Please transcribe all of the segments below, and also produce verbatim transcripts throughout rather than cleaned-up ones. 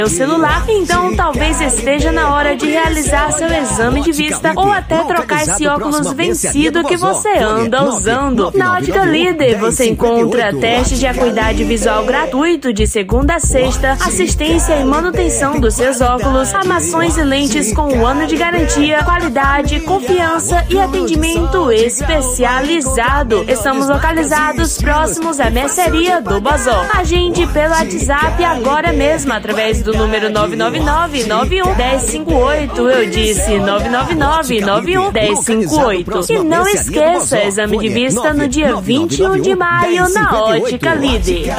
seu celular, então talvez esteja na hora de realizar seu exame de vista ou até trocar esse óculos vencido que você anda usando. Na Ótica Líder você encontra teste de acuidade visual gratuito de segunda a sexta, assistência e manutenção dos seus óculos, armações e lentes com um ano de garantia, qualidade, confiança e atendimento especializado. Estamos localizados próximos à mercearia do Bazó. Agende pelo WhatsApp agora mesmo através do número nove nove nove, nove um, um zero cinco oito. Eu disse nove nove nove, nove um, um zero cinco oito. E não esqueça, exame de vista no dia vinte e um de maio na Ótica Líder.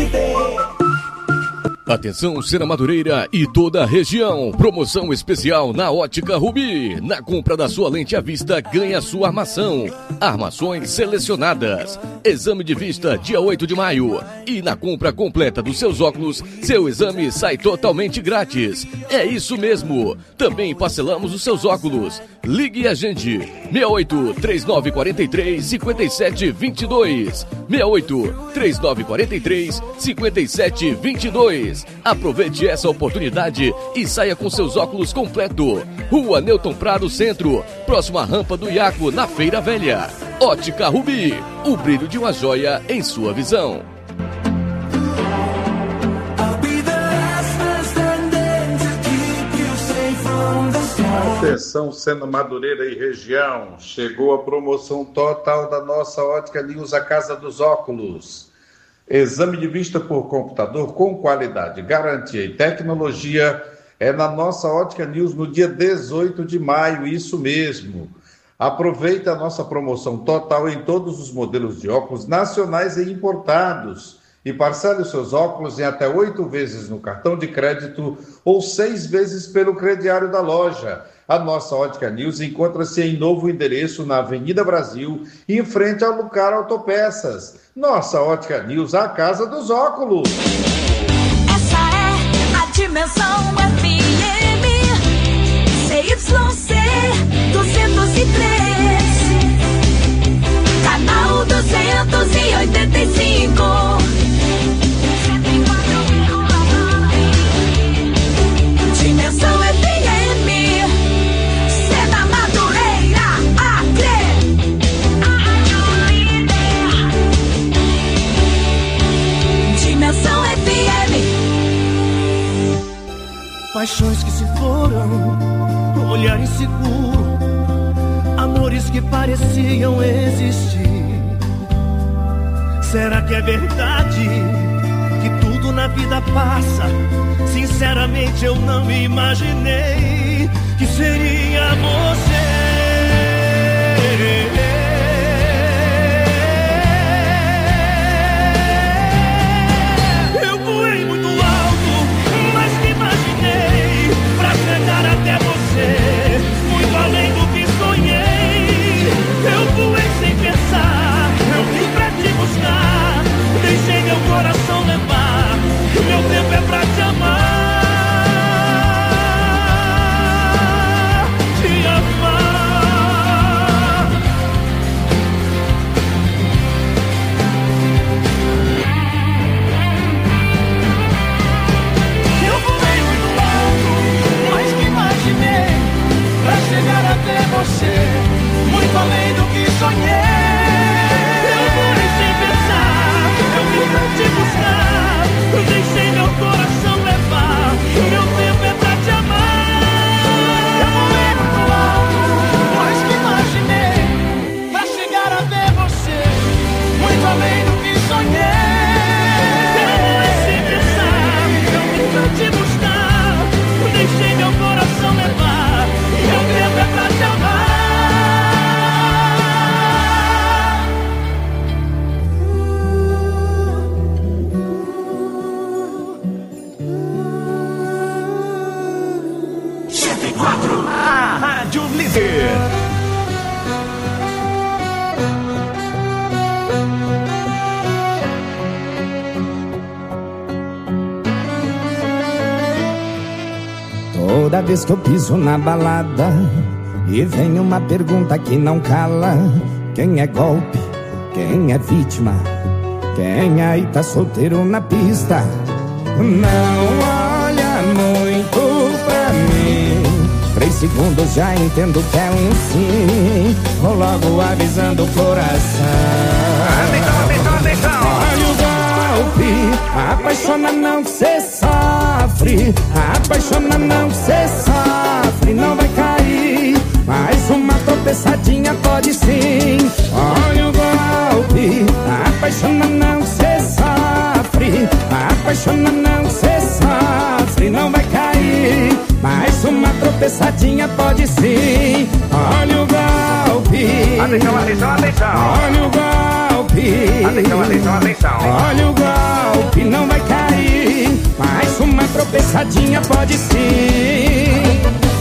Atenção, Serra Madureira e toda a região. Promoção especial na Ótica Rubi. Na compra da sua lente à vista, ganha sua armação. Armações selecionadas. Exame de vista dia oito de maio. E na compra completa dos seus óculos, seu exame sai totalmente grátis. É isso mesmo. Também parcelamos os seus óculos. Ligue e agende. seis oito, três nove quatro três, cinco sete dois dois. seis oito, três nove quatro três, cinco sete dois dois. Aproveite essa oportunidade e saia com seus óculos completo. Rua Newton Prado Centro, próximo à rampa do Iaco, na Feira Velha. Ótica Rubi, o brilho de uma joia em sua visão. Atenção, Serra Madureira e região, chegou a promoção total da nossa Ótica News, a Casa dos Óculos. Exame de vista por computador com qualidade, garantia e tecnologia é na nossa Ótica News no dia dezoito de maio, isso mesmo. Aproveite a nossa promoção total em todos os modelos de óculos nacionais e importados e parcele os seus óculos em até oito vezes no cartão de crédito ou seis vezes pelo crediário da loja. A nossa Ótica News encontra-se em novo endereço na Avenida Brasil, em frente ao Lucar Autopeças. Nossa Ótica News, a casa dos óculos. Essa é a Dimensão F M C Y C duzentos e três, canal duzentos e oitenta e cinco. Dimensão F M, Serra Madureira, Acre. Dimensão F M. Paixões que se foram, olhar inseguro, amores que pareciam existir. Será que é verdade que tudo na vida passa? Sinceramente eu não imaginei que seria você. Eu voei muito alto, mas me imaginei pra chegar até você, muito além do que sonhei. Eu voei sem pensar, eu vim pra te buscar, deixei meu coração levar, meu tempo é pra te amar. Chegar até você, muito além do que sonhei. Eu fui sem pensar, eu vim pra te buscar, eu deixei meu coração levar, meu tempo é pra te amar. Eu voei muito alto, mais que imaginei, pra chegar até você, muito além do que sonhei. Eu fui sem pensar, eu vim pra te buscar, eu deixei meu coração levar, meu tempo é pra te amar. cento e quatro, a Rádio Líder. Toda vez que eu piso na balada e vem uma pergunta que não cala: quem é golpe, quem é vítima, quem aí tá solteiro na pista? Não olha, segundos já entendo que é um sim. Vou logo avisando o coração. Atenção, atenção, atenção. Olha o golpe, apaixona não que cê sofre. Apaixona não que cê sofre, não vai cair. Mais uma tropeçadinha pode sim. Olha o golpe, apaixona não que cê sofre. Apaixona não que cê sofre, não vai cair. Mais uma tropeçadinha pode sim. Olha o golpe. Atenção, atenção, atenção. Olha o golpe. Atenção, atenção, atenção. Olha o golpe, não vai cair. Mais uma tropeçadinha pode sim.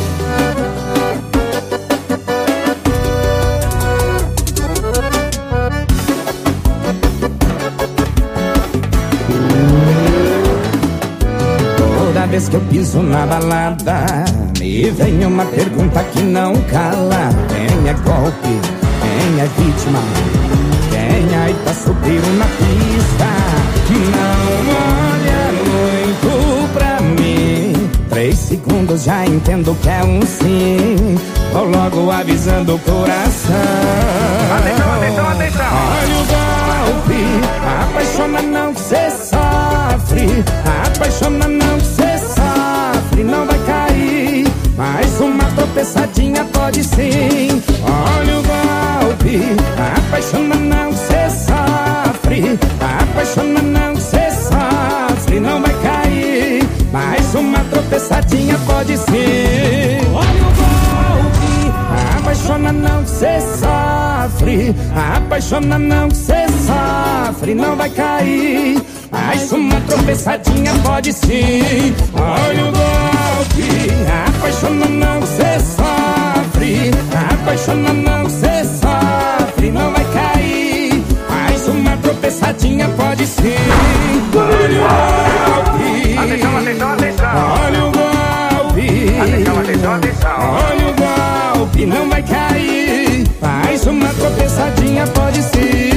Toda vez que eu piso na balada, me vem uma pergunta que não cala. Quem é golpe? Quem é vítima? Quem aí tá subindo na pista? Não olha muito pra mim. Três segundos já entendo que é um sim. Vou logo avisando o coração. Atenção, atenção, atenção. Olha o golpe, apaixona não que cê sofre. Apaixona não que cê sofre, não vai cair. Mais uma tropeçadinha pode sim. Olha o golpe, apaixona não que cê sofre. Apaixona não que cê sofre, não vai cair. Mais uma tropeçadinha pode sim. Olha o golpe, apaixona não que cê sofre. Apaixona não que cê sofre, não vai cair. Mais uma tropeçadinha pode sim. Olha o golpe, apaixona não que cê sofre. Apaixona não que cê sofre, não vai cair. Mais uma tropeçadinha pode sim. Olha o golpe. Atenção, atenção, atenção. Olha o golpe. Atenção, atenção, atenção. Olha o golpe, não vai cair. Mais uma tropeçadinha pode sim.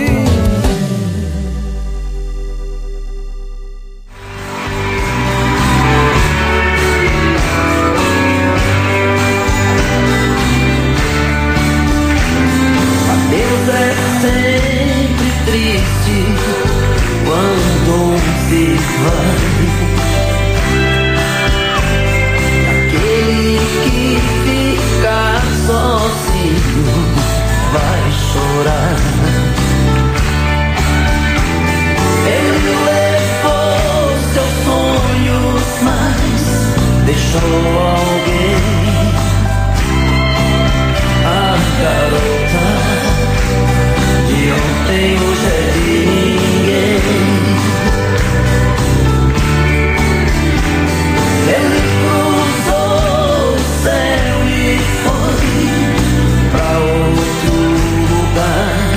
Adeus é sempre triste quando um se vai. Aquele que fica sozinho vai chorar. Ele levou seus sonhos, mas deixou alguém. A garota de ontem hoje é de ninguém. Ele cruzou o céu e foi pra outro lugar.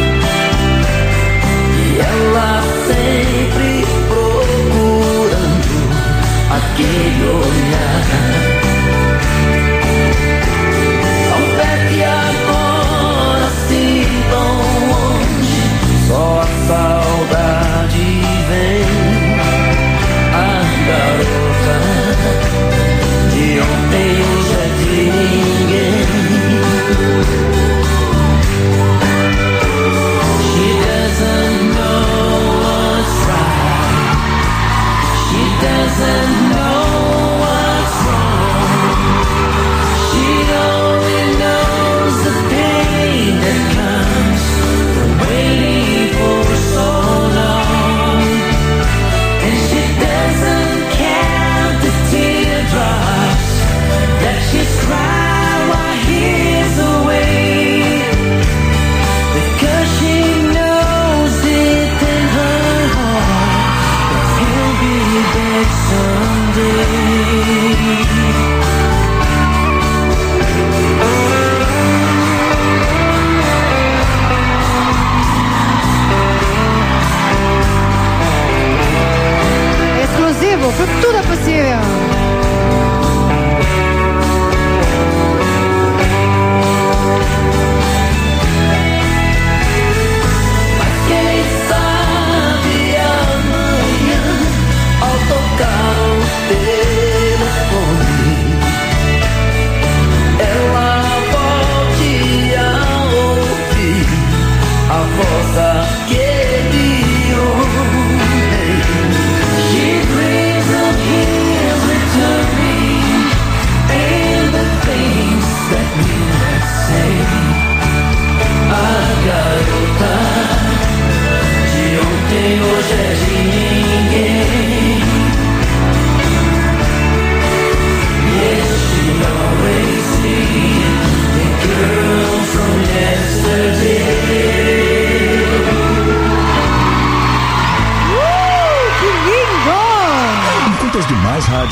E ela sempre procurando aquele olhar.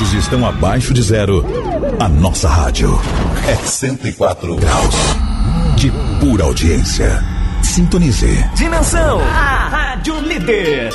todos estão abaixo de zero, a nossa rádio é cento e quatro graus de pura audiência. Sintonize. Dimensão, a rádio líder.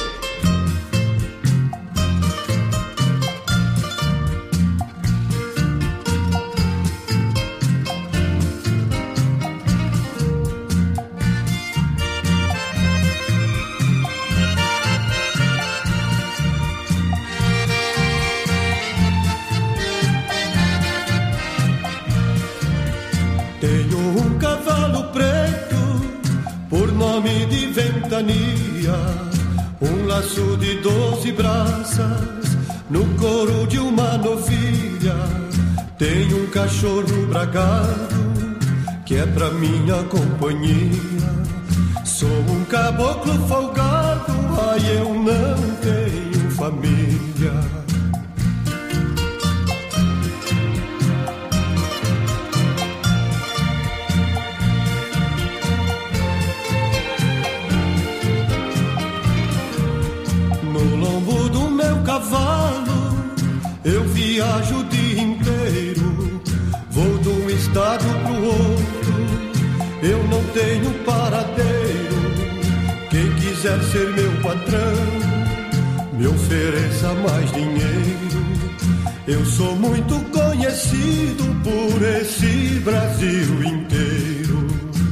Um laço de doze braças no couro de uma novilha. Tem um cachorro bragado que é pra minha companhia. Sou um caboclo folgado, ai eu não tenho família. Cavalo, eu viajo o dia inteiro, vou de um estado pro outro, eu não tenho paradeiro. Quem quiser ser meu patrão, me ofereça mais dinheiro. Eu sou muito conhecido por esse Brasil inteiro.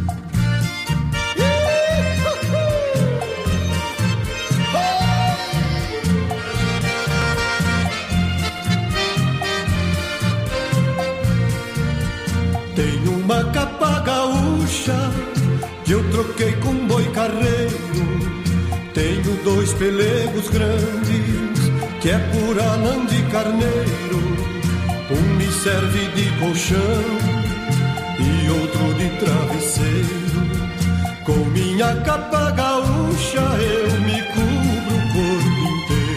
Uma capa gaúcha que eu troquei com boi carreiro. Tenho dois pelegos grandes que é pura lã de carneiro. Um me serve de colchão e outro de travesseiro. Com minha capa gaúcha eu me cubro o corpo inteiro.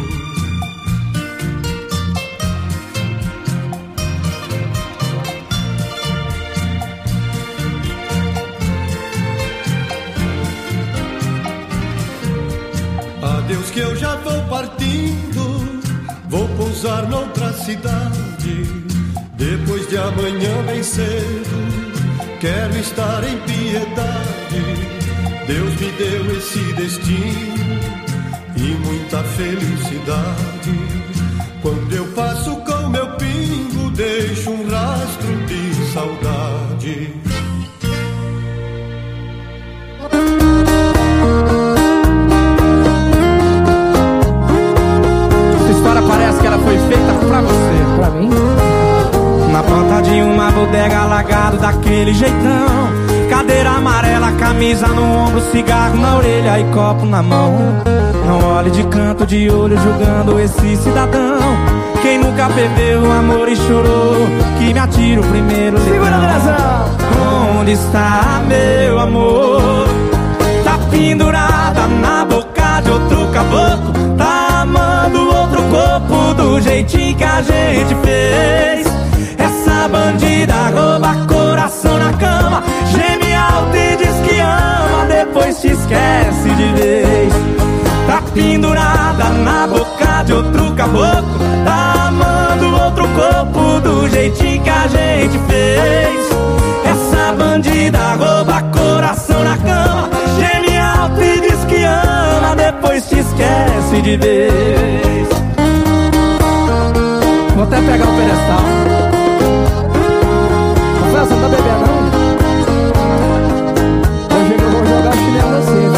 Deus que eu já vou partindo, vou pousar noutra cidade. Depois de amanhã bem cedo, quero estar em piedade. Deus me deu esse destino e muita felicidade. Quando eu passo com meu pingo, deixo um rastro de saudade. Parece que ela foi feita pra você. Pra mim? Na porta de uma bodega, alagado daquele jeitão. Cadeira amarela, camisa no ombro, cigarro na orelha e copo na mão. Não olhe de canto de olho julgando esse cidadão. Quem nunca perdeu o amor e chorou, que me atira o primeiro litrão. Onde está meu amor? Tá pendurada na boca de outro caboclo. Tá amando outro corpo do jeitinho que a gente fez. Essa bandida rouba coração na cama, geme alto e diz que ama, depois te esquece de vez. Tá pendurada na boca de outro caboclo. Tá amando outro corpo do jeitinho que a gente fez. Essa bandida rouba coração na cama, geme alto e diz que ama, depois te esquece de vez. Vou até pegar o pedestal. Rafael, você não tá bebendo não? Hoje eu vou jogar chinelo assim.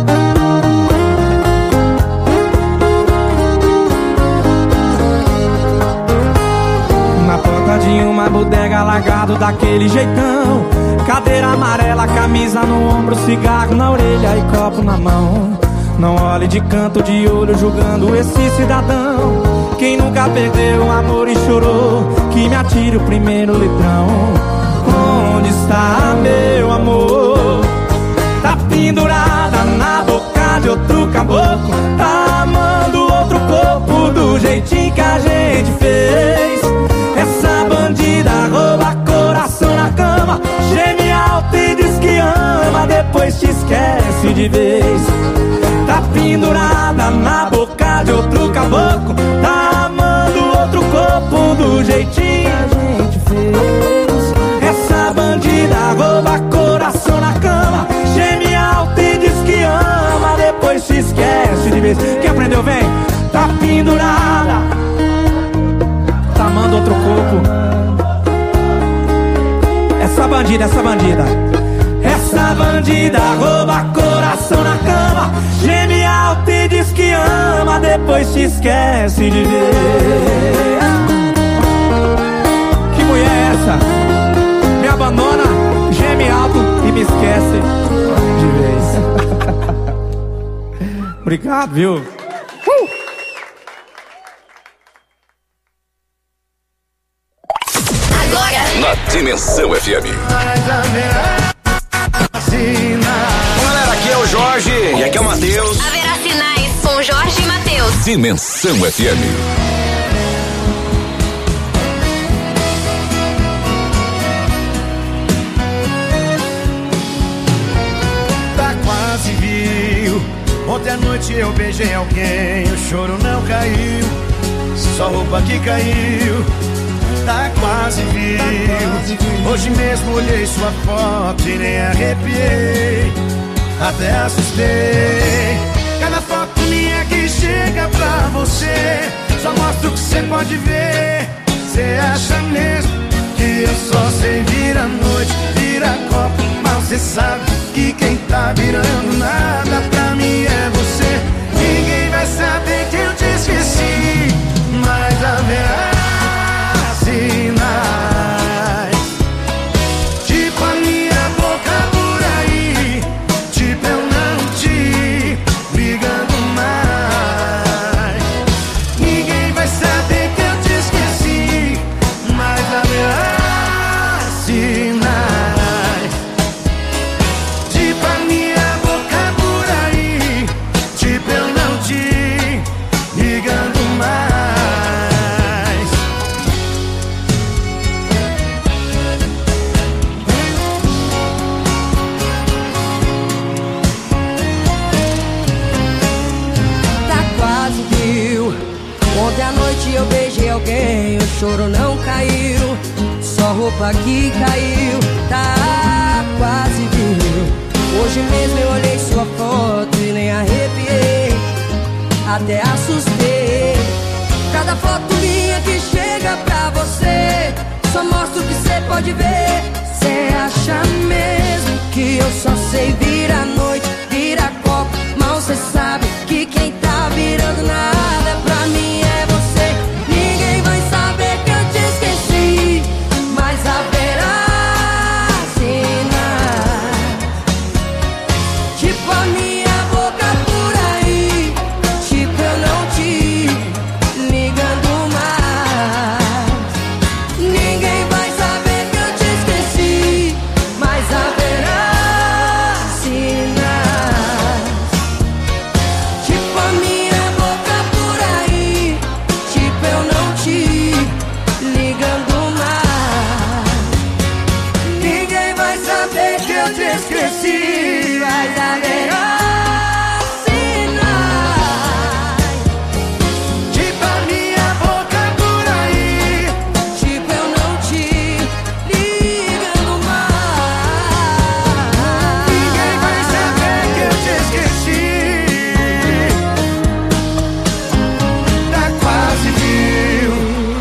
Na porta de uma bodega, alagado daquele jeitão. Cadeira amarela, camisa no ombro, cigarro na orelha e copo na mão. Não olhe de canto de olho julgando esse cidadão. Quem nunca perdeu o amor e chorou, que me atire o primeiro litrão. Onde está meu amor? Tá pendurada na boca de outro caboclo. Tá amando outro corpo do jeitinho que a gente fez. Essa bandida rouba coração na cama, geme alto e diz que ama, depois te esquece de vez. Tá pendurada na boca de outro caboclo. Tá amando outro corpo cheirando outro coco. Essa bandida, essa bandida. Essa bandida rouba coração na cama, geme alto e diz que ama, depois te esquece de ver. Que mulher é essa? Me abandona, geme alto e me esquece de vez. Obrigado, viu? Uh! Agora na Dimensão F M. Galera, aqui é o Jorge e aqui é o Matheus. Haverá sinais com Jorge e Matheus. Dimensão F M. Tá quase viu. Ontem à noite eu beijei alguém, o choro não caiu, só roupa que caiu. Tá quase viu. Hoje mesmo olhei sua foto e nem arrepiei, até assustei. Cada foto minha que chega pra você só mostra o que você pode ver. Cê acha mesmo que eu só sei virar noite, virar copo, mas cê sabe que quem tá virando nada pra mim é você. Ninguém vai saber que eu te esqueci, mas haverá sinais, tipo a minha boca por aí, tipo eu não te ligando mais. Ninguém vai saber que eu te esqueci, mas haverá sinais, tipo a minha boca por aí, tipo eu não te ligando mais. Ontem à noite eu beijei alguém, o choro não caiu, só roupa que caiu, tá quase viu. Hoje mesmo eu olhei sua foto e nem arrepiei, até assustei. Cada foto minha que chega pra você só mostra o que cê pode ver. Cê acha mesmo que eu só sei virar noite, virar copo, mal cê sabe que quem tá virando nada pra mim é você. Ninguém vai saber que eu te esqueci, mas haverá sinais, tipo a minha boca por aí, tipo eu não te ligando mais. Ninguém vai saber que eu te esqueci, mas haverá sinais, tipo a minha boca por aí, tipo eu não te ligando mais. Ninguém vai saber que eu te esqueci, mas haverá sinais, tipo a minha boca por aí, tipo eu não te ligando mais. Ninguém vai saber que eu te esqueci, tá quase viu.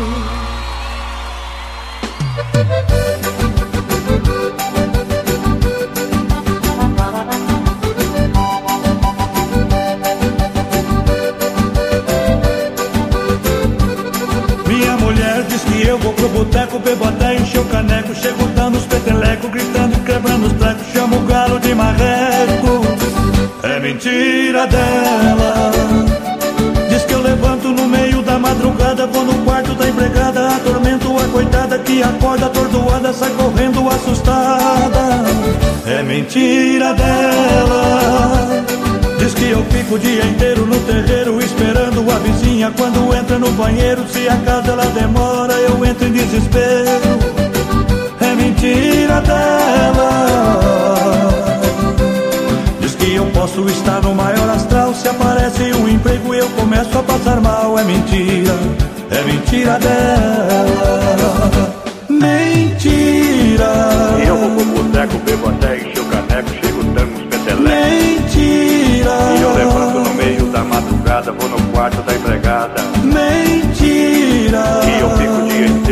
Minha mulher diz que eu vou pro boteco, bebo até encher o caneco, chego dando os petelecos, gritando e quebrando os trecos, chamo o galo de marreco. É mentira dela. Diz que eu levanto no meio da madrugada, vou no quarto da empregada, atormento a coitada que acorda atordoada, sai correndo assustada. É mentira dela. Diz que eu fico o dia inteiro no terreiro esperando a vizinha quando entra no banheiro. Se a casa ela demora, eu entro em desespero. É mentira dela. Diz que eu posso estar no maior astral, se aparece um emprego eu começo a passar mal. É mentira, é mentira dela. Mentira. Eu vou pro boteco, bebo até encher o caneco, chego dando uns petelecos. Mentira. E eu levanto no meio da madrugada, vou no quarto da empregada. Mentira. E eu fico o dia inteiro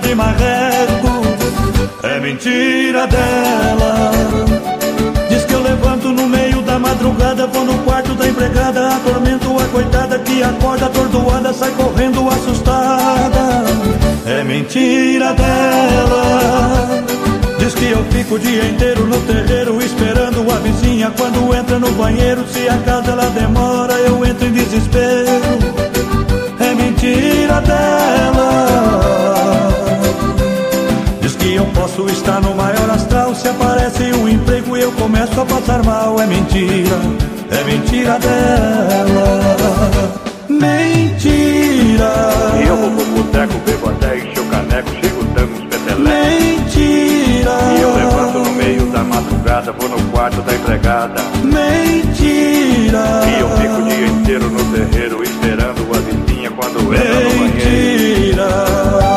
de marreco. É mentira dela. Diz que eu levanto no meio da madrugada, vou no quarto da empregada, atormento a coitada que acorda atordoada, sai correndo assustada. É mentira dela. Diz que eu fico o dia inteiro no terreiro esperando a vizinha quando entra no banheiro. Se a casa ela demora, eu entro em desespero. É mentira dela. Diz que eu posso estar no maior astral, se aparece um emprego e eu começo a passar mal. É mentira, é mentira dela. Mentira. E eu vou pro boteco, bebo até encher o caneco, chego dando uns petelecos. Mentira. E eu levanto no meio da madrugada, vou no quarto da empregada. Mentira. E eu fico o dia inteiro no terreiro esperando a vizinha quando entra no banheiro. Mentira.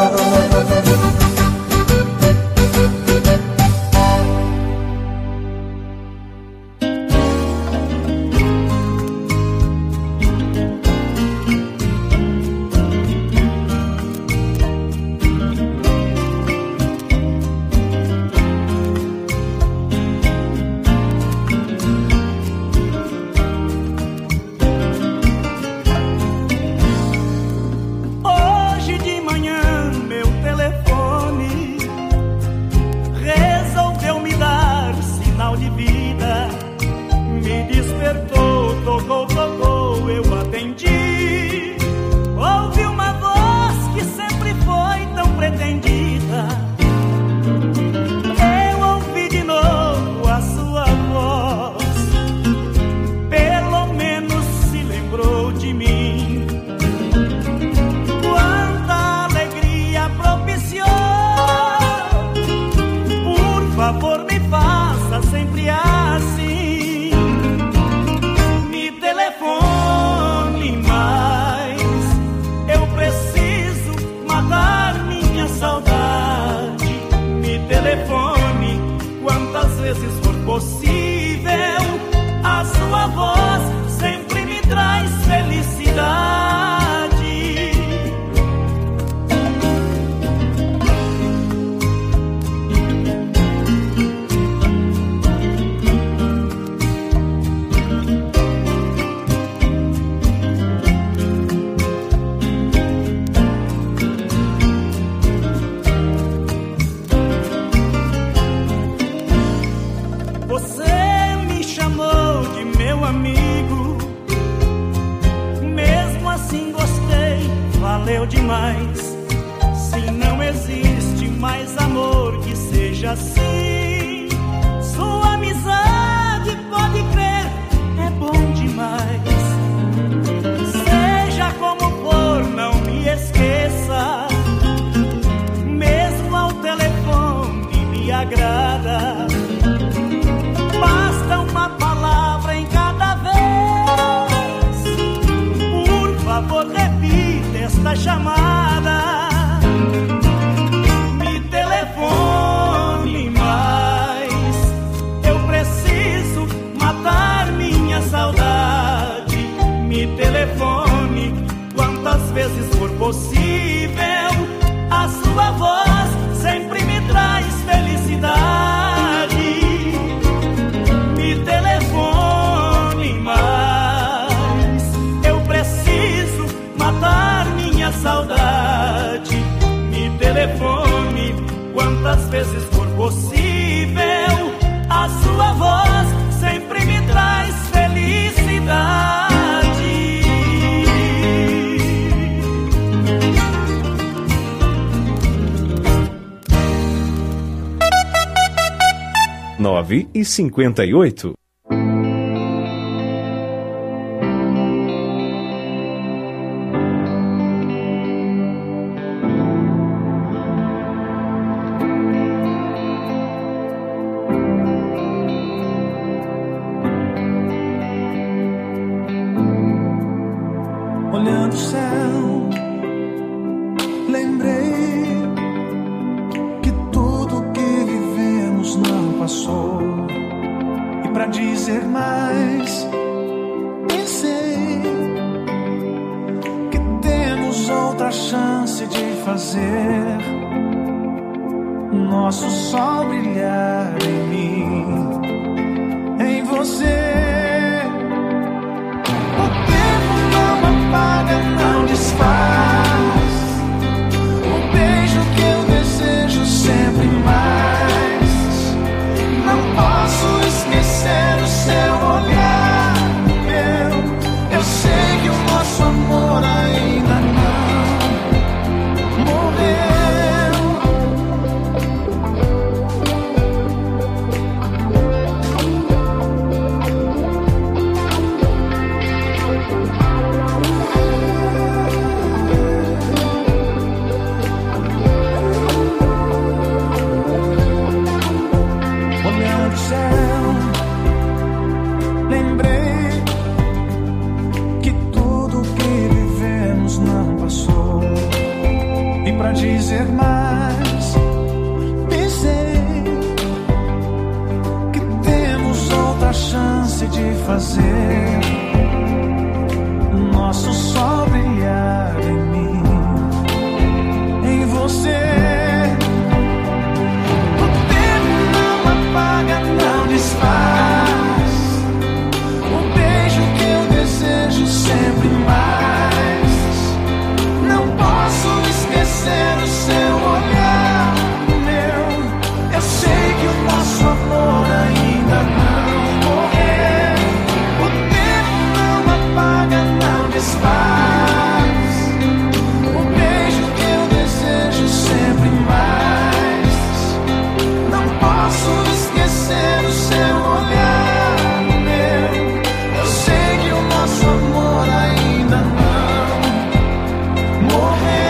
nove e cinquenta e oito. Olhando o céu, lembrei que tudo que vivemos não passou. E pra dizer mais, pensei que temos outra chance de fazer nosso sol brilhar em mim, em você. O tempo não apaga, não desfaz o beijo que eu desejo sempre mais. Não posso esquecer o seu olhar meu. Eu sei que o nosso amor ainda não pra dizer mais, pensei que temos outra chance de fazer nosso sol brilhar em mim, em você. O tempo não apaga, não desfaz o beijo que eu desejo sempre mais. Não posso esquecer o seu olhar meu. Eu sei que o nosso amor ainda não morreu. O tempo não apaga, não desfaz o beijo que eu desejo sempre mais. Não posso esquecer o seu olhar meu. Eu sei que o nosso amor ainda não morreu.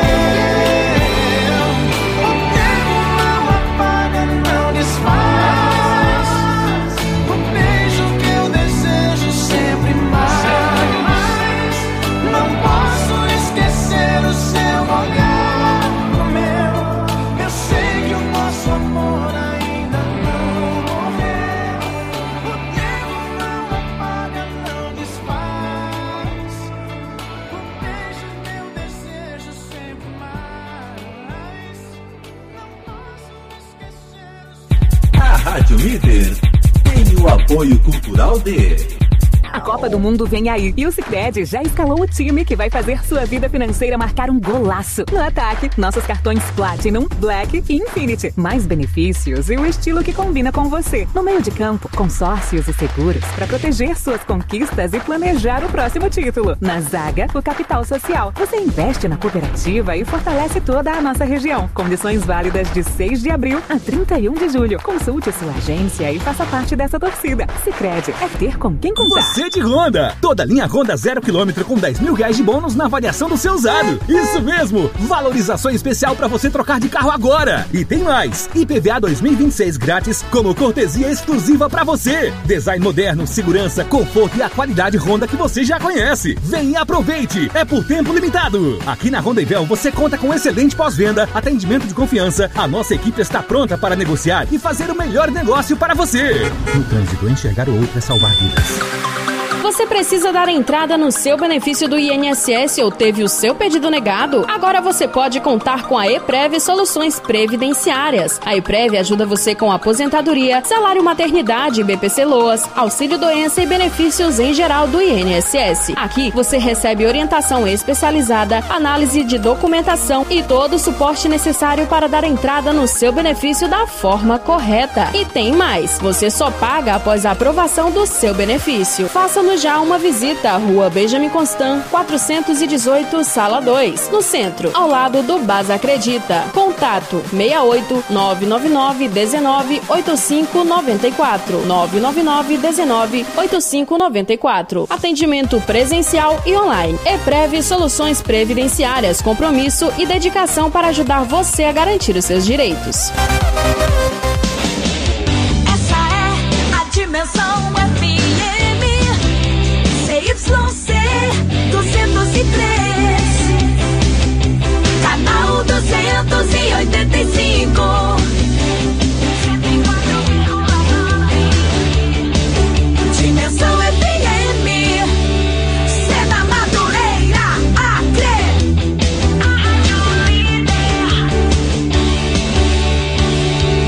Rádio Líder tem o apoio cultural de... A Copa do Mundo vem aí e o Sicredi já escalou o time que vai fazer sua vida financeira marcar um golaço. No ataque, nossos cartões Platinum, Black e Infinity. Mais benefícios e o estilo que combina com você. No meio de campo, consórcios e seguros para proteger suas conquistas e planejar o próximo título. Na zaga, o capital social. Você investe na cooperativa e fortalece toda a nossa região. Condições válidas de seis de abril a trinta e um de julho. Consulte sua agência e faça parte dessa torcida. Sicredi é ter com quem contar. Você de Honda. Toda linha Honda zero quilômetro com dez mil reais de bônus na avaliação do seu usado. Isso mesmo! Valorização especial para você trocar de carro agora. E tem mais. I P V A dois mil e vinte e seis grátis como cortesia exclusiva para você. Design moderno, segurança, conforto e a qualidade Honda que você já conhece. Vem e aproveite. É por tempo limitado. Aqui na Honda Ivel você conta com excelente pós-venda, atendimento de confiança. A nossa equipe está pronta para negociar e fazer o melhor negócio para você. No trânsito, enxergar o outro é salvar vidas. Você precisa dar entrada no seu benefício do I N S S ou teve o seu pedido negado? Agora você pode contar com a EPREV Soluções Previdenciárias. A EPREV ajuda você com aposentadoria, salário maternidade, B P C Loas, auxílio doença e benefícios em geral do I N S S. Aqui você recebe orientação especializada, análise de documentação e todo o suporte necessário para dar entrada no seu benefício da forma correta. E tem mais, você só paga após a aprovação do seu benefício. Faça-nos já uma visita à Rua Benjamin Constant, quatrocentos e dezoito, Sala dois, no centro, ao lado do Baza Acredita. Contato seis oito nove nove nove um nove oito cinco nove quatro nove nove nove um nove oito cinco nove quatro. Atendimento presencial e online. EPREV Soluções Previdenciárias, compromisso e dedicação para ajudar você a garantir os seus direitos. Essa é a Dimensão F M Y C duzentos e três, canal duzentos e oitenta e cinco. Dimensão F M, Seda Madureira, Acre.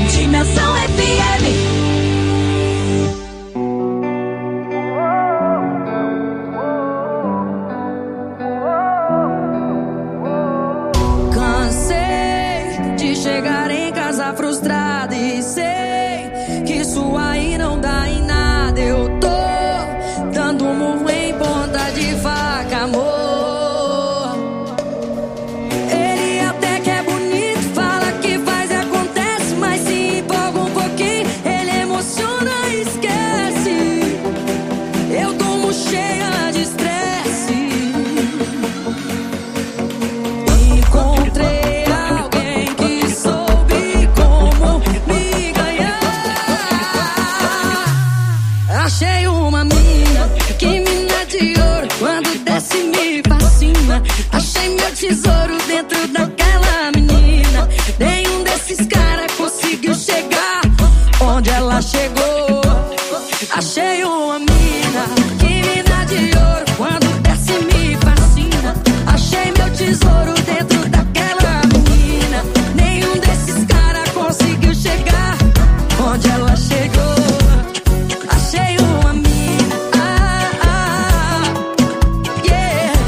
Achei uma mina, que mina de ouro, quando desce me fascina. Achei meu tesouro dentro daquela menina. Nenhum desses caras conseguiu chegar onde ela chegou. Achei uma mina, que mina de ouro, quando desce me fascina. Achei meu tesouro dentro daquela menina. Nenhum desses caras conseguiu chegar onde ela chegou. Achei uma mina, ah, ah, yeah.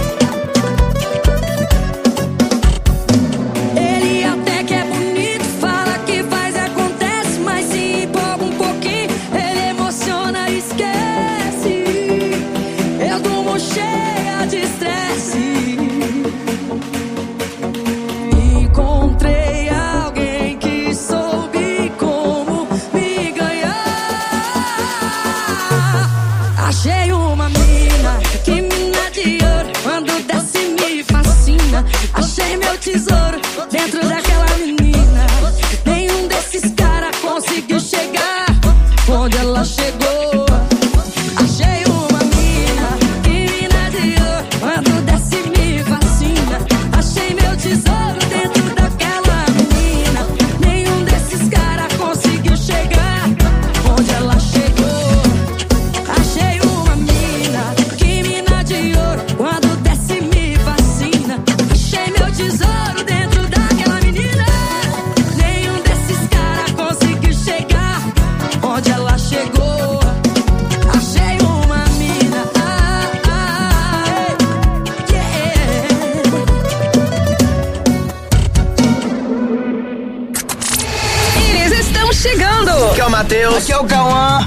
Ele até que é bonito, fala que faz e acontece, mas se empolga um pouquinho, ele emociona e esquece. Eu durmo cheia de estresse. Encontrei alguém que soube como me ganhar. Achei uma mina, que mina de ouro, quando desce me fascina. Achei meu tesouro dentro daquela menina. Nenhum desses caras conseguiu chegar onde ela chegou. Achei uma mina, que mina de ouro, quando desce me fascina. Achei meu tesouro dentro daquela menina. Nenhum desses caras conseguiu chegar onde ela chegou. Achei uma mina, que mina de ouro, quando desce me fascina. Achei meu tesouro dentro daquela menina. Nenhum desses caras conseguiu chegar onde ela chegou. Achei uma mina, ah, ah, yeah. Eles estão chegando. Aqui é o Matheus. Aqui é o Cauã.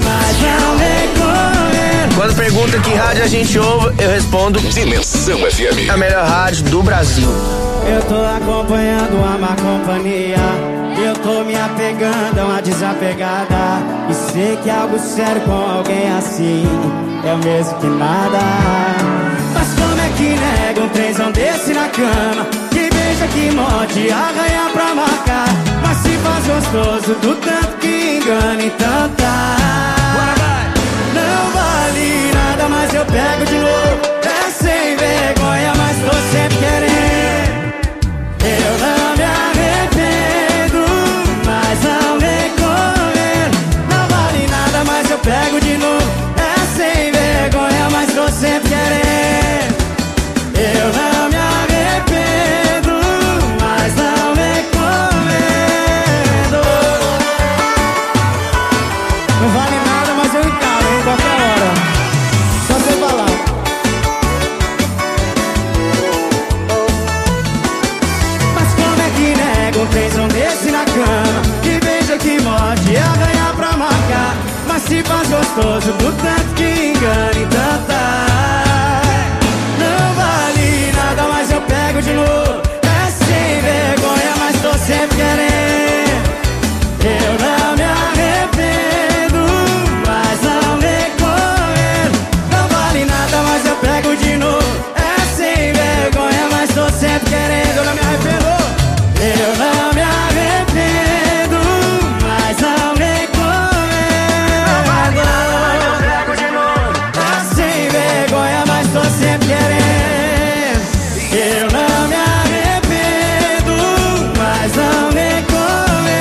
Quando pergunta que rádio a gente ouve, eu respondo Dimensão F M. a melhor rádio do Brasil. Eu tô acompanhando a má companhia. Eu tô me apegando a uma desapegada. E sei que algo sério com alguém assim é o mesmo que nada. Mas como é que nega um trenzão desse na cama? Que beija, que morde, arranha pra marcar. Mas se faz gostoso do tanto que engana, então tá. Não vale nada, mas eu pego de novo. É sem vergonha, mas tô sempre querendo. Eu não me arrependo, mas não recomendo. Não vale nada, mas eu pego de novo. É sem vergonha, mas tô sempre querendo. Eu não me arrependo, mas não recomendo. Não vale nada, mas eu encaro em qualquer hora. Só você falar. Mas como é que nega um trenzão desse na cama? Que beija, que morde, arranha pra marcar. Mas se faz gostoso do tanto que engana, então tá. Não vale nada, mas eu pego de novo. É sem vergonha, mas tô sempre querendo. Eu não me arrependo, mas não recomendo. Não vale nada, mas eu pego de novo. É sem vergonha, mas tô sempre querendo. Eu não me arrependo. Eu não me arrependo, mas não recomendo. Não vale nada, mas eu pego de novo. É sem vergonha, mas tô sempre querendo. Eu não me arrependo, mas não recomendo.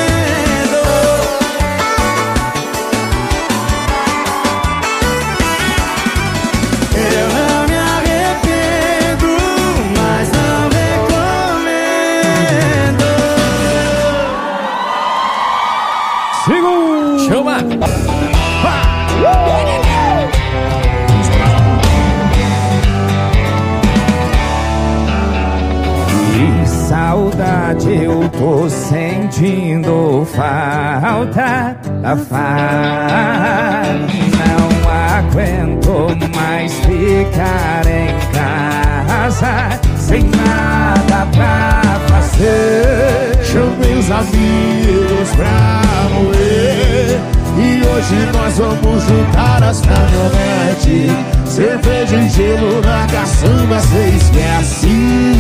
Eu não me arrependo, mas não recomendo. Segundo. Chama. Que saudade eu tô sentindo, falta da faz. Não aguento mais ficar em casa sem nada pra fazer. Chamei os amigos pra moer e hoje nós vamos juntar as caminhonetes. Cerveja e gelo na caçamba, cê esquece.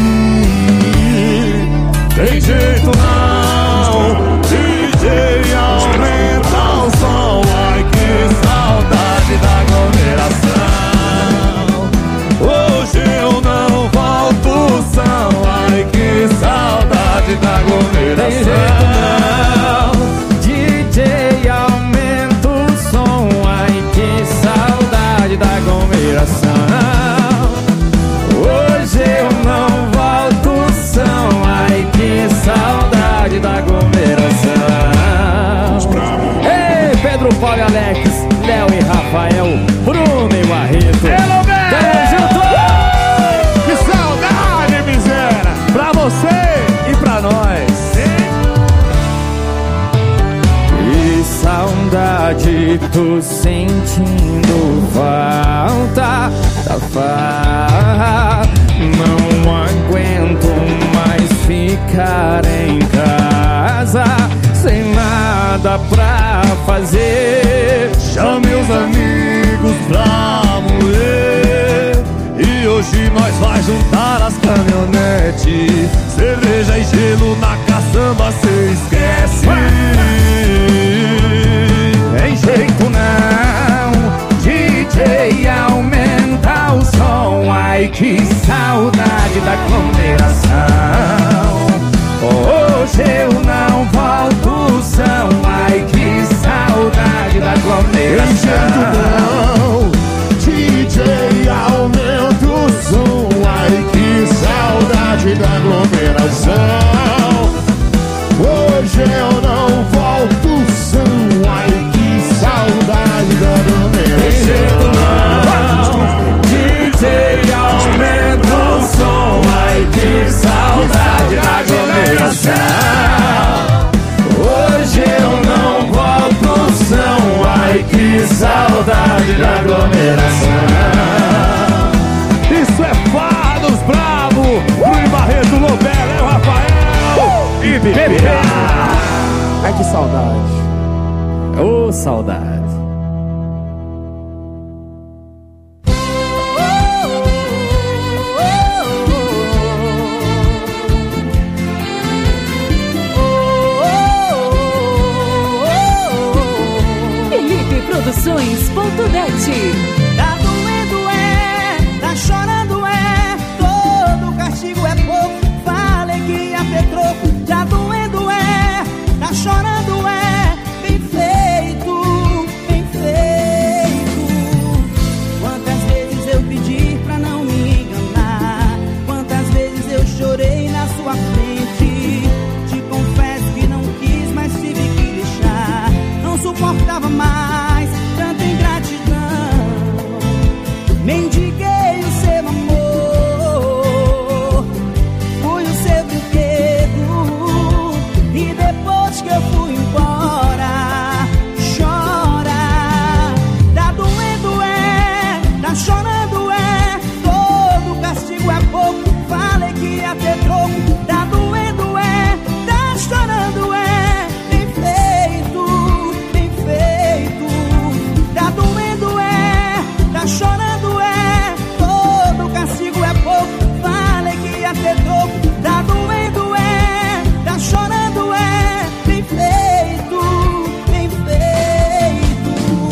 Tem jeito não, D J aumenta o som. Ai que saudade sentindo falta da farra. Não aguento mais ficar em casa sem nada pra fazer. Chame os amigos pra moer, e hoje nós vai juntar as caminhonetes. Cerveja e gelo na caçamba, cê esquece. Tem jeito não, D J aumenta o som. Ai que saudade da aglomeração. Hoje eu não volto são. Ai que saudade da aglomeração. D J aumenta o som. Ai que saudade da aglomeração. Hoje eu não volto são. Ai que saudade da aglomeração. D J aumenta o som. Ai que saudade da aglomeração. Hoje eu não volto são. Ai que saudade da aglomeração. Isso é Fados Bravo, Rui Barreto, Lobel, é o Rafael e Bebê. Ai que saudade. Ô, oh, saudade. Felipe Produções ponto net. Tá doendo é, tá chorando é, todo castigo é pouco. Falei que ia ter troco. Tá doendo é, tá chorando é, bem feito, bem feito. Quantas vezes eu pedi pra não me enganar, quantas vezes eu chorei na sua frente. Te confesso que não quis, mas tive que deixar. Não suportava mais tanta ingratidão. Mendiguei o seu amor, fui o seu brinquedo, e depois que eu fui embora, chora. Tá doendo é, tá chorando é, todo castigo é pouco. Falei que ia ter troco. Tá doendo é, tá chorando é, bem feito, bem feito. Tá doendo é, tá chorando é, todo castigo é pouco. Falei que ia ter troco. Tá doendo é, tá chorando é, bem feito, bem feito.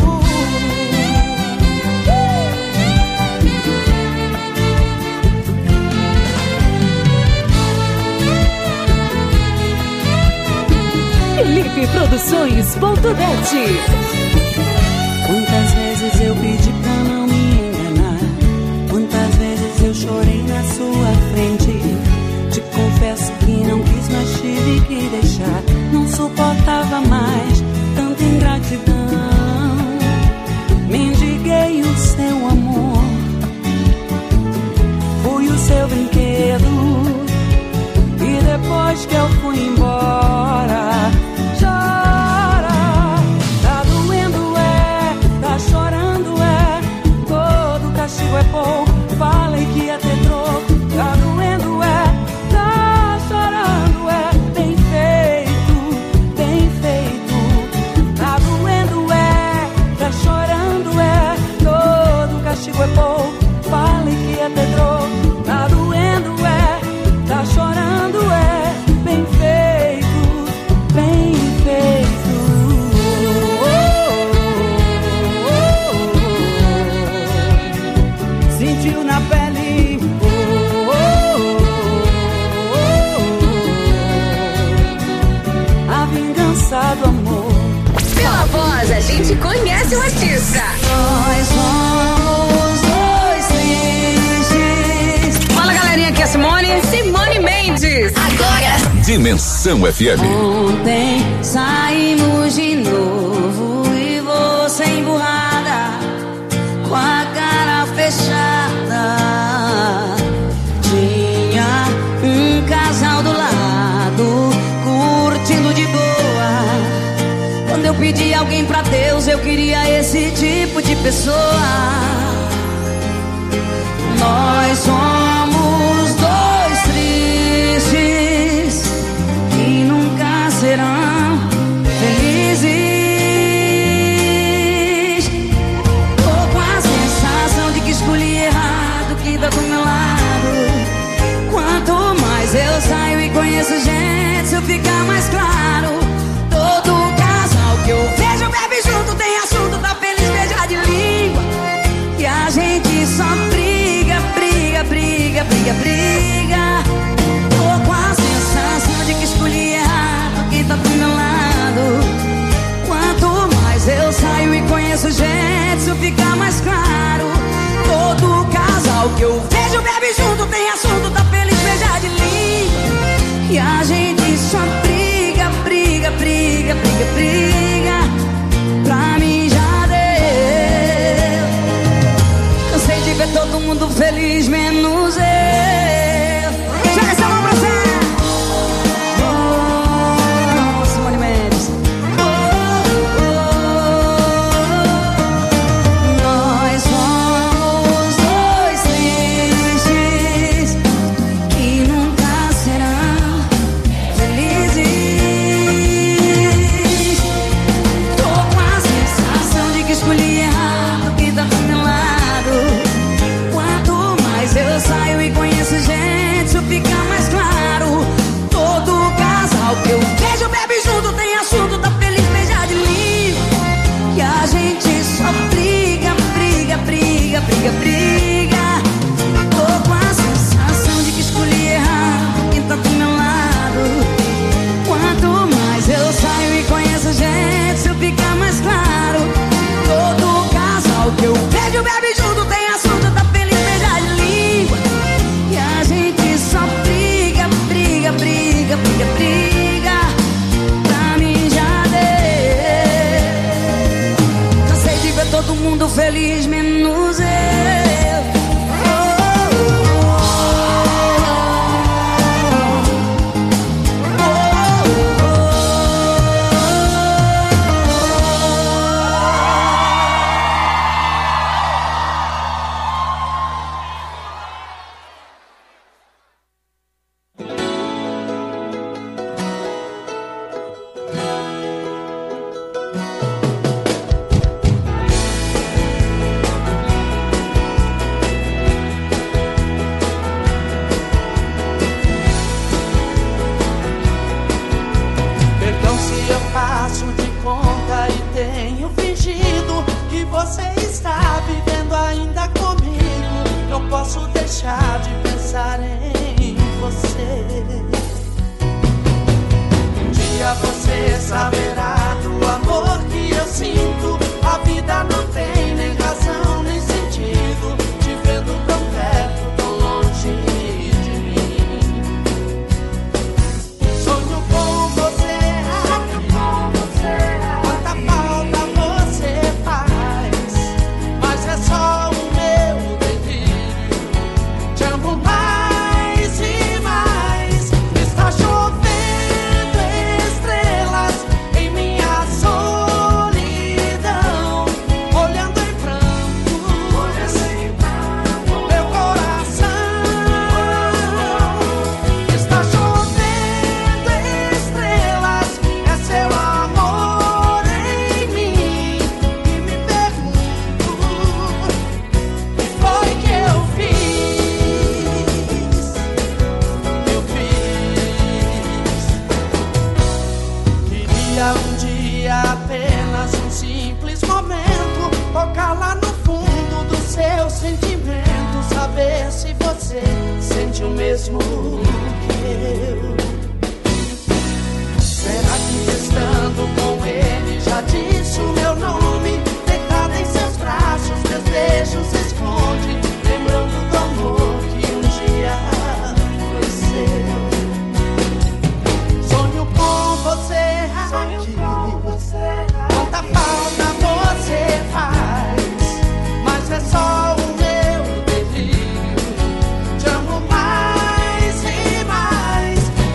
Felipe Produções ponto net. Quantas vezes eu pedi pra não me enganar, quantas vezes eu chorei na sua frente. Te confesso que não quis, mas tive que deixar. Não suportava mais tanta ingratidão. Mendiguei o seu amor, fui o seu brinquedo, e depois que eu fui embora, chora. Tá doendo é, tá chorando é, todo castigo é pouco. Falei que ia ter troco. Tá doendo é, tá chorando é, bem feito, bem feito. Tá doendo é, tá chorando é, todo castigo é pouco. Falei que ia ter troco. Tá doendo é, tá chorando é, bem feito, bem feito. Oh, oh, oh, oh. Sentiu na pele. Oh, oh, oh, oh. A vingança do amor. Pela voz, a gente conhece o artista. Nós somos dois tristes. Fala, galerinha, aqui é a Simone. Simone Mendes. Agora. Dimensão F M. Ontem saímos de novo e você emburrada, com a cara fechada. Tinha um casal do lado, curtindo de boa. Quando eu pedi alguém pra Deus, eu queria esse tipo de pessoa. Nós somos dois tristes que nunca serão felizes. Tô com a sensação de que escolhi errado quem tá do meu lado. Quanto mais eu saio e conheço gente, isso fica mais claro. Todo casal que eu vejo bebe junto, tem assunto, tá feliz, beija de língua. E a gente só briga, briga, briga, briga, briga. Tô com a sensação de que escolhi errado quem tá do meu lado. Quanto mais eu saio e conheço gente, isso fica mais claro. Todo casal que eu vejo bebe junto, tem assunto, tá feliz, beija de língua. E a gente só briga, briga, briga, briga, briga. Pra mim já deu. Cansei de ver todo mundo feliz, menos eu. Joga essa mão pra você. Oh, Simone Mendes. Oh, oh, oh. Nós somos dois tristes que nunca serão felizes. Tô com a sensação de que escolhi errado quem tá do meu lado. Quanto mais eu saio e conheço gente, isso fica mais claro. Todo casal que eu vejo bebe junto, tem assunto, tá feliz, beija de língua. E a gente só briga, briga, briga, briga, briga. Tô com a sensação de que escolhi errado quem tá do meu lado. Quanto mais eu saio e conheço gente, isso fica mais claro. Todo casal que eu vejo bebe junto, tem assunto, tá feliz, beija de língua. E a gente só briga, briga, briga, briga, briga. Pra mim já deu. Cansei de ver todo mundo feliz, menos eu. Perdão se eu faço de conta e tenho fingido que você está vivendo ainda comigo. Não posso deixar de pensar em você. Um dia você saberá do amor que eu sinto. A vida não tem nem razão nem sentido, te vendo tão perto, tão longe de mim. Sonho com você aqui, quanta falta você faz, mas é só o meu delírio. Te amo mais e mais. Está chovendo estrelas em minha solidão, olhando em pranto, meu coração. Está chovendo estrelas, é seu amor em mim. E me pergunto, o que foi que eu fiz? Eu fiz. Queria um dia apenas um simples momento, tocar lá no fundo do seu sentimento, saber se você sente o mesmo que eu. Será que estando com ele já disse o meu nome? Deitada em seus braços, meus beijos esconde, lembrando do amor que um dia foi seu. Sonho com você aqui, quanta falta você faz, mas é só o meu delírio. Te amo mais e mais.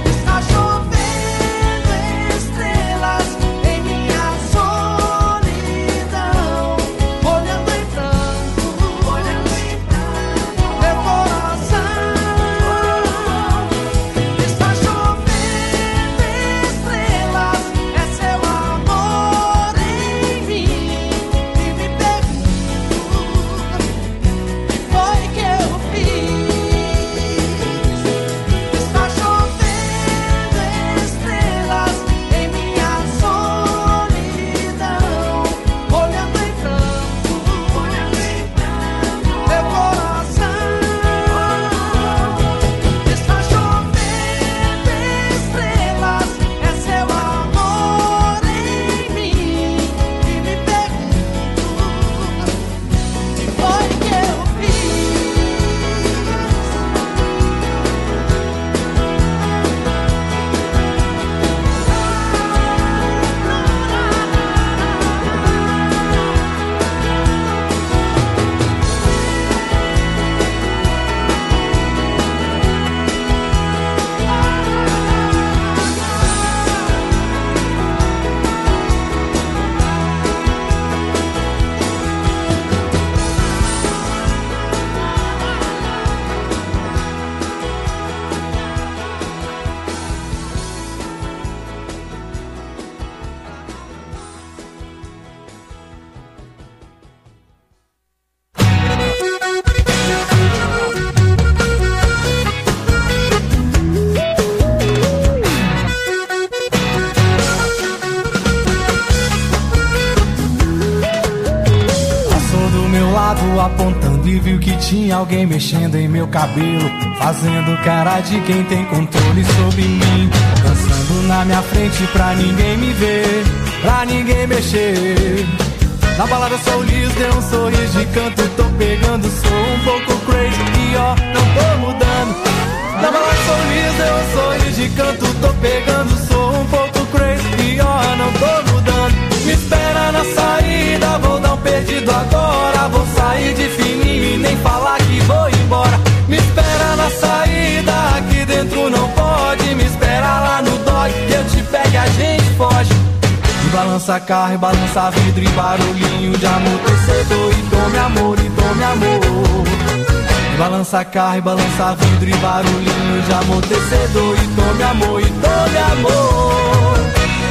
lado apontando e viu que tinha alguém mexendo em meu cabelo, fazendo cara de quem tem controle sobre mim, dançando na minha frente pra ninguém me ver, pra ninguém mexer. Na balada sou liso, dei um sorriso de canto, tô pegando, sou um pouco crazy e ó, não tô mudando. Na balada sou liso, dei um sorriso de canto, tô pegando, sou um pouco crazy e ó, não tô mudando. Me espera na saída, vou dar um perdido agora, vou sair de fininho e nem falar que vou embora. Me espera na saída, aqui dentro não pode, me espera lá no dog, eu te pego e a gente foge. E balança carro, e balança vidro, e barulhinho de amortecedor, e tome amor, e tome amor. E balança carro, e balança vidro, e barulhinho de amortecedor, e tome amor, e tome amor.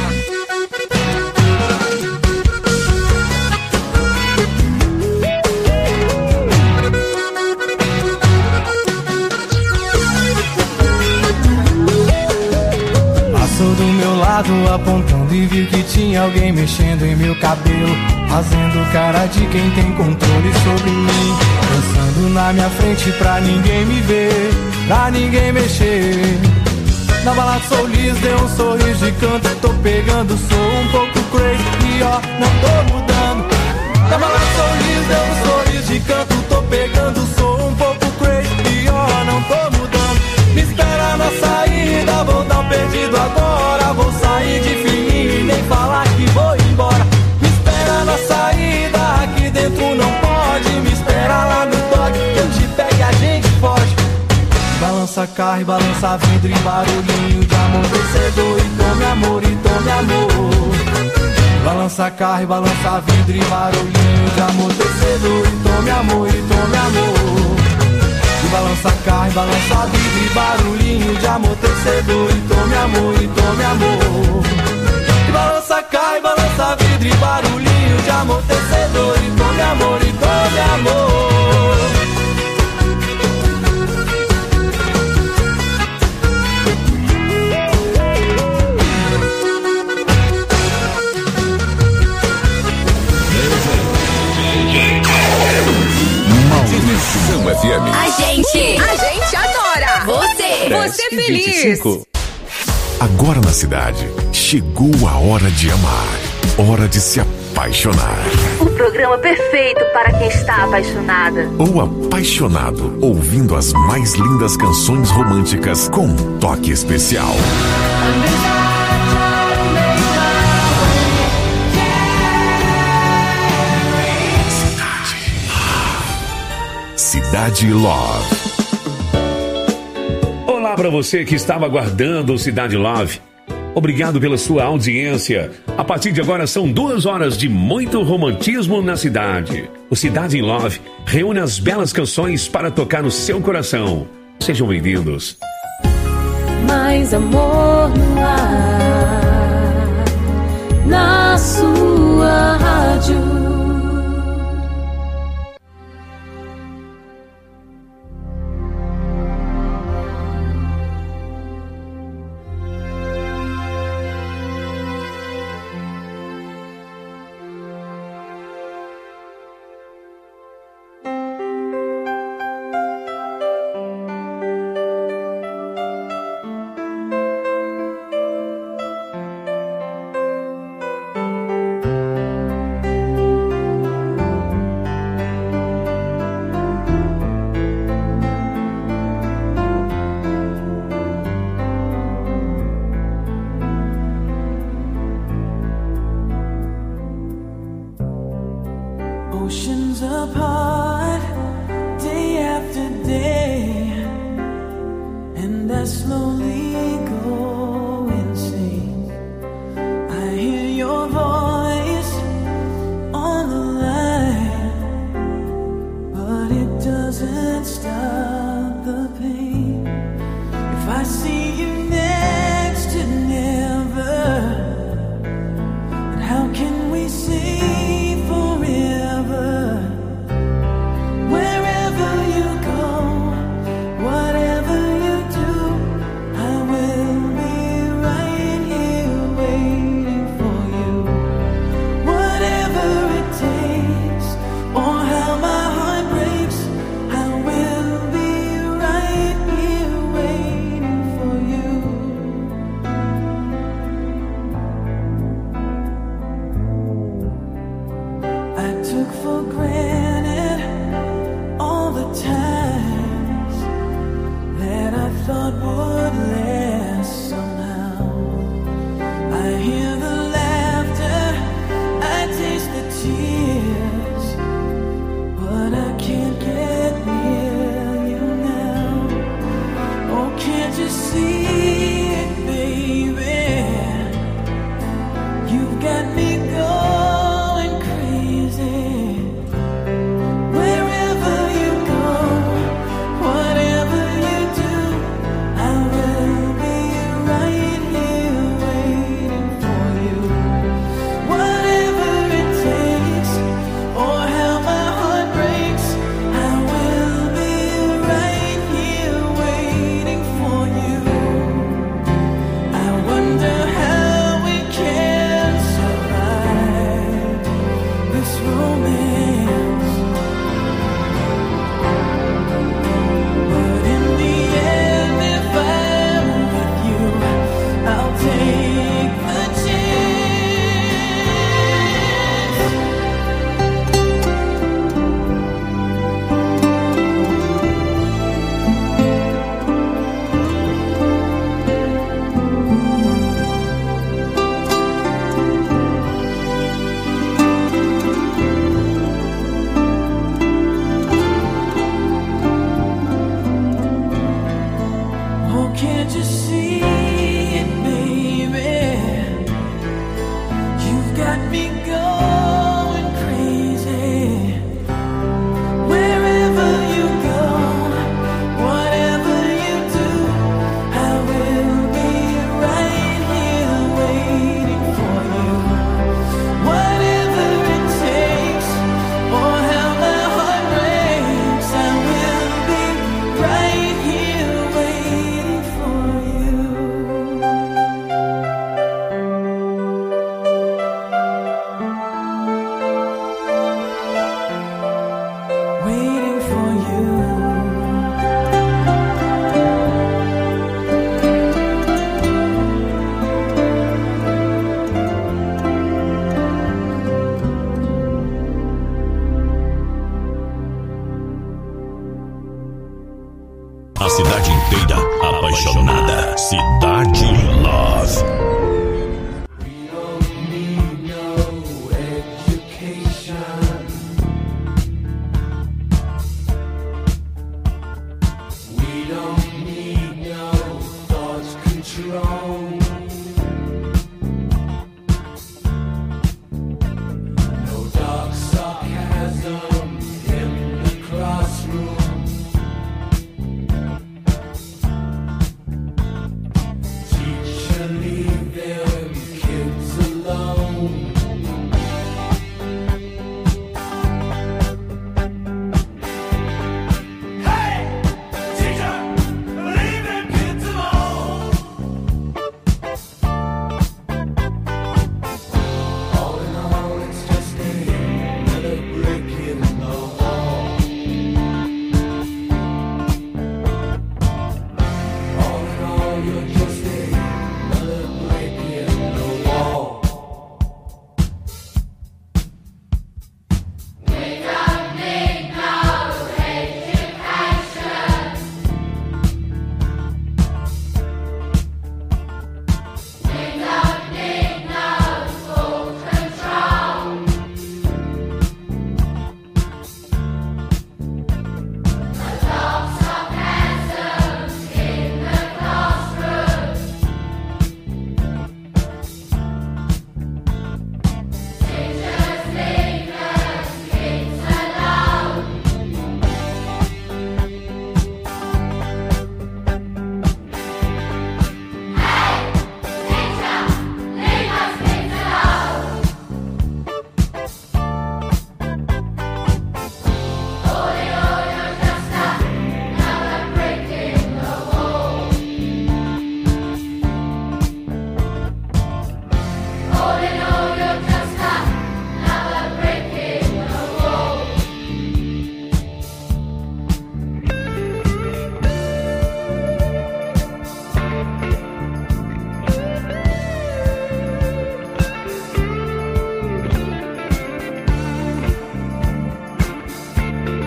Passou do meu lado apontando e viu que tinha alguém mexendo em meu cabelo, fazendo cara de quem tem controle sobre mim, dançando na minha frente pra ninguém me ver, pra ninguém mexer. Na balada sou liso, dei um sorriso de canto, tô pegando, sou um pouco crazy e ó, não tô mudando. Na balada sou liso, dei um sorriso de canto, tô pegando, sou um pouco crazy e ó, não tô mudando. Me espera na saída, vou dar um perdido agora, vou sair de fininho e nem falar que vou embora. Me espera na saída, aqui dentro não pode, me espera lá no toque, eu te pego e a gente foge. Balança carro, e balança vidro, e barulhinho de amortecedor, e tome amor, e tome amor. Balança carro, e balança vidro, e barulhinho de amortecedor, e tome amor, e tome amor. E balança carro, e balança vidro, e barulhinho de amortecedor, e tome amor, e tome amor. E balança carro, e balança vidro, e barulhinho de amortecedor, e tome amor, e tome amor. Maldição F M. A gente, a gente adora. Você, você feliz. Agora na cidade, chegou a hora de amar. Hora de se apaixonar. O programa perfeito para quem está apaixonada. Ou apaixonado, ouvindo as mais lindas canções românticas com um toque especial. Cidade Love. Olá para você que estava aguardando o Cidade Love. Obrigado pela sua audiência. A partir de agora são duas horas de muito romantismo na cidade. O Cidade Love reúne as belas canções para tocar no seu coração. Sejam bem-vindos. Mais amor no ar, na sua rádio. A cidade inteira apaixonada. Cidade Love.